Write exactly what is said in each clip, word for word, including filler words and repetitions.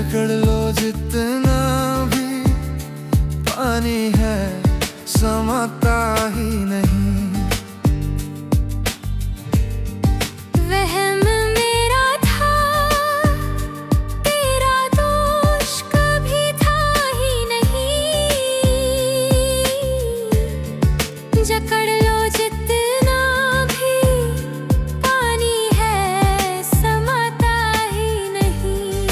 जकड़ लो जितना भी पानी है समाता ही नहीं। वहम मेरा था, तेरा दोष कभी था ही नहीं। जकड़ लो जितना भी पानी है समाता ही नहीं।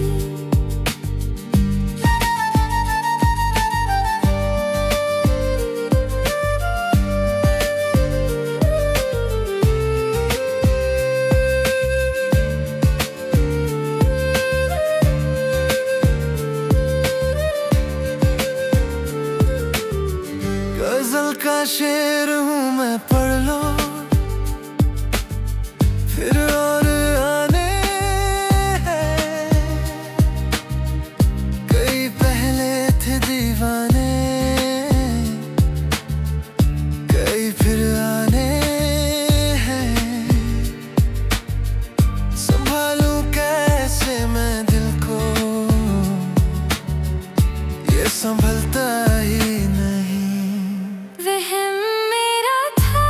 गजल का शेर हूँ मैं, पढ़ लो फिर और आने हैं। कई पहले थे दीवाने, कई फिर आने हैं। संभालूं कैसे मैं दिल को, ये संभलता ही नहीं। वहम मेरा था,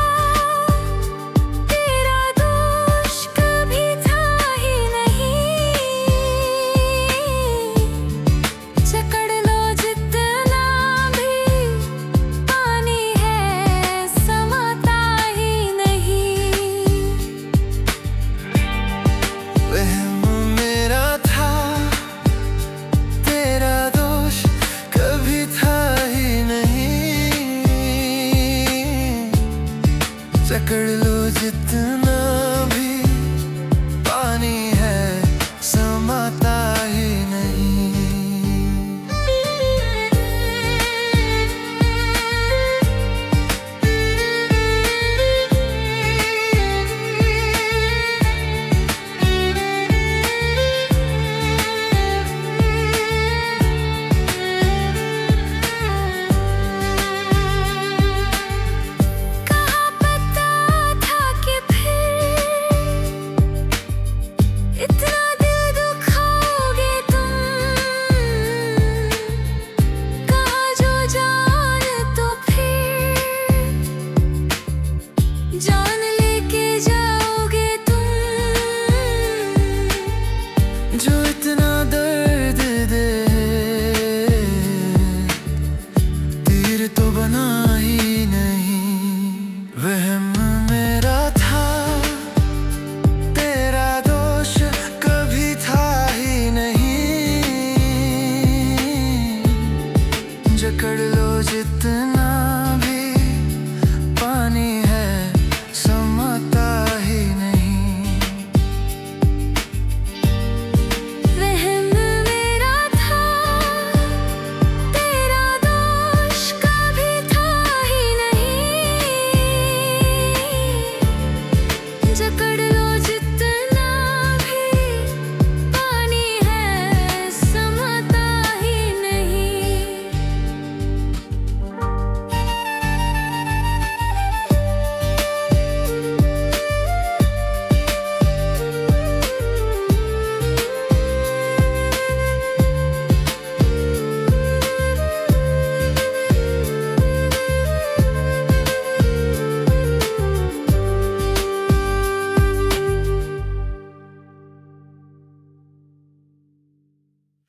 तेरा दोष कभी था ही नहीं। जकड़ लो जितना भी पानी है समाता ही नहीं। वहम मेरा था, तेरा दोष कभी था ही नहीं। जकड़ लो जितना भी पानी है समाता ही नहीं। कहाँ पता था कि फिर इतना दिल दुखाओगे तुम। कहाँ जो जान तो फिर जान लेके जाओगे तुम। जो